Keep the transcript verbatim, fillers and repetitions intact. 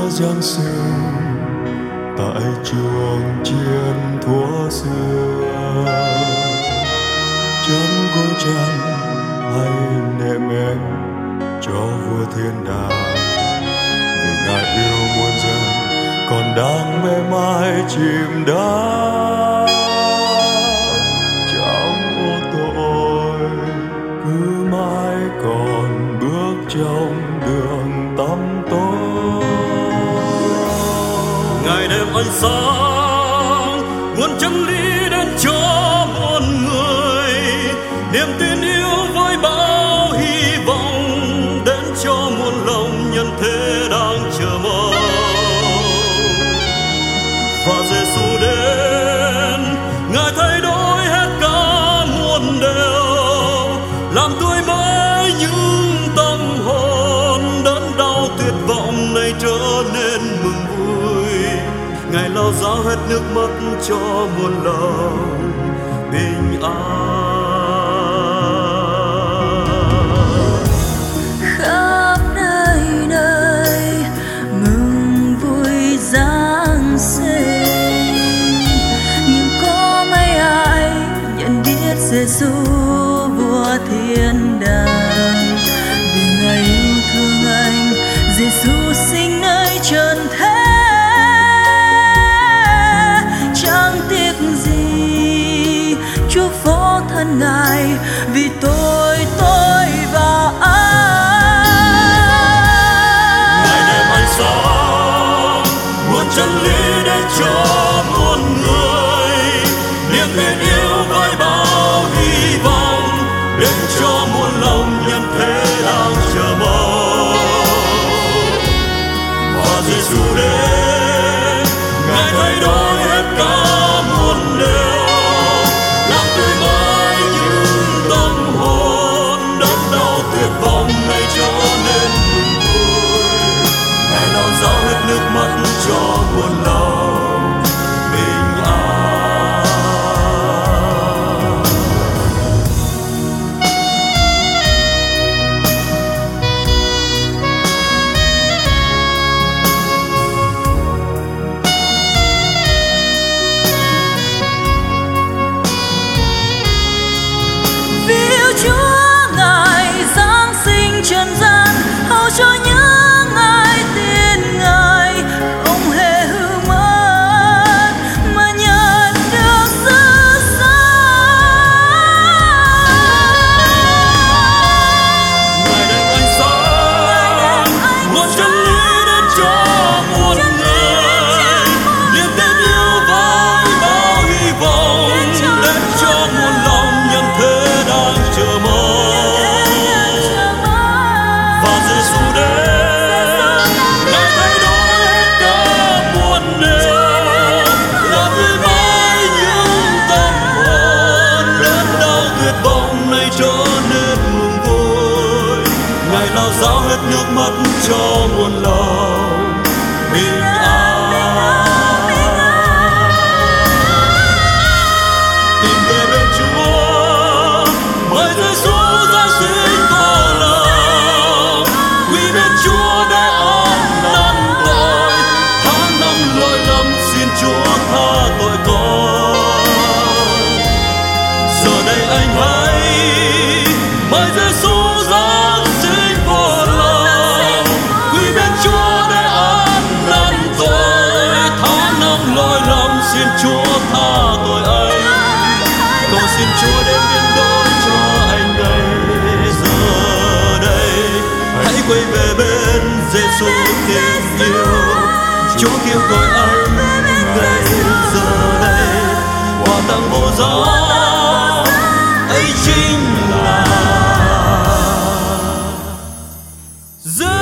Giáng sinh tại chuồng chiên thuở xưa, chẳng gỗ trăng hay nệm em cho vua thiên đàng, vì ngài yêu muôn dân còn đang mê mai chìm đắm trong ô tội, cứ mãi còn bước trong đường tăm tối. Ngài đem ánh sáng nguồn chân lý đến cho muôn người, niềm tin yêu với bao hy vọng đến cho muôn lòng nhân thế đang chờ mong. Và Giêsu đến, Ngài thay đổi hết cả muôn điều, làm tươi mới những tâm hồn đớn đau tuyệt vọng này trở nên mừng vui. Ngài lau ráo hết nước mắt cho muôn lòng bình an. Khắp nơi nơi mừng vui Giáng sinh, nhưng có mấy ai nhận biết Giêsu vua thiên đàng, vì Ngài yêu thương anh. Giêsu sinh nơi trần thế, chẳng tiếc gì chúc phó thân Ngài vì tôi tôi và anh. Ngài đem ánh sáng nguồn chân lý đến cho muôn người, niềm tin yêu với bao hy vọng đến cho muôn lòng nhân thế đang chờ mong. Và Giêsu đến, Ngài thay đổi hết cả muôn điều, làm tươi mới những tâm hồn đớn đau tuyệt vọng này trở nên mừng vui. Ngài lau ráo hết nước mắt cho muôn lòng bình an. Vì yêu Chúa Ngài giáng sinh trần gian, hầu cho những ai tin Ngài không hề hư mất mà nhận được sự sống. Ngài đem ánh sáng nguồn chân lý đến cho muôn người, niềm tin yêu với bao hy vọng đến cho muôn lòng nhân thế đang chờ mong. Và Giêsu đến, Ngài thay đổi hết cả muôn điều, làm tươi mới những tâm hồn đớn đau tuyệt vọng này trở nên mừng vui. Ngài lau ráo hết nước mắt cho muôn lòng bình an. Tìm về bên Chúa, mời Giêsu giáng sinh có lòng, quy bên Chúa để an năn tội, tháng năm lỗi lầm xin Chúa tha tội con. Giờ đây anh hãy mời Giêsu giáng sinh có lòng, quy bên Chúa để an năn tội, tháng năm lỗi lầm xin Chúa tha tội anh. Con xin Chúa đến biến đổi cho anh ngay giờ đây, hãy quay về bên Giêsu tình yêu. Chúa kêu gọi anh ngay giờ đây, quà tặng vô giá ấy chính là Giêsu.